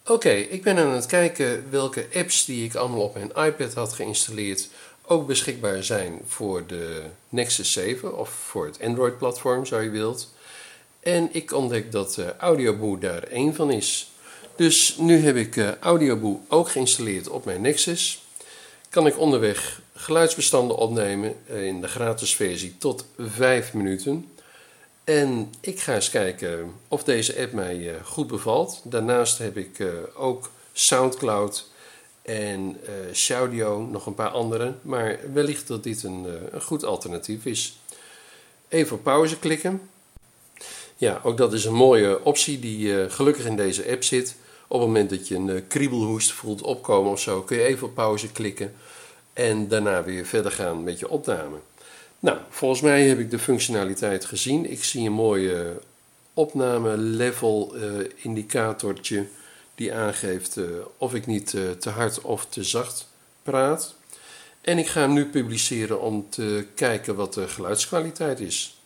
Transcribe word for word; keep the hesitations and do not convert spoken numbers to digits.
Oké, ik ben aan het kijken welke apps die ik allemaal op mijn iPad had geïnstalleerd ook beschikbaar zijn voor de Nexus zeven of voor het Android-platform, zo je wilt. En ik ontdek dat uh, Audioboo daar één van is. Dus nu heb ik uh, Audioboo ook geïnstalleerd op mijn Nexus. Kan ik onderweg geluidsbestanden opnemen uh, in de gratis versie tot vijf minuten. En ik ga eens kijken of deze app mij uh, goed bevalt. Daarnaast heb ik uh, ook Soundcloud en uh, Shaudio, nog een paar andere. Maar wellicht dat dit een, uh, een goed alternatief is. Even op pauze klikken. Ja, ook dat is een mooie optie die uh, gelukkig in deze app zit. Op het moment dat je een uh, kriebelhoest voelt opkomen of zo, kun je even op pauze klikken. En daarna weer verder gaan met je opname. Nou, volgens mij heb ik de functionaliteit gezien. Ik zie een mooie opname level uh, indicatortje die aangeeft uh, of ik niet uh, te hard of te zacht praat. En ik ga hem nu publiceren om te kijken wat de geluidskwaliteit is.